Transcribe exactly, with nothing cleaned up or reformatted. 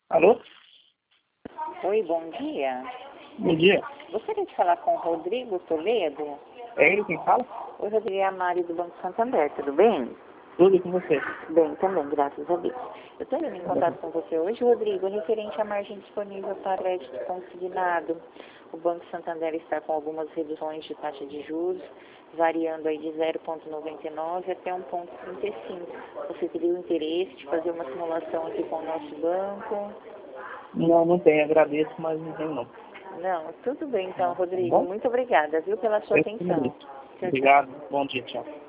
Alô? Oi, bom dia. Bom dia. Gostaria de falar com o Rodrigo Toledo. É ele quem fala? Oi, Rodrigo, é a Mari do Banco Santander, tudo bem? Tudo com você. Bem, também, graças a Deus. Eu estou em contato com você hoje, Rodrigo, referente à margem disponível para crédito consignado. O Banco Santander está com algumas reduções de taxa de juros, variando aí de zero vírgula noventa e nove até um vírgula trinta e cinco. Você teria o interesse de fazer uma simulação aqui com o nosso banco? Não, não tenho, agradeço, mas não tenho não. Não, tudo bem então, Tá Rodrigo. bom? Muito obrigada, viu, pela sua Eu que atenção. agradeço. Tchau, tchau. Obrigado, bom dia, tchau.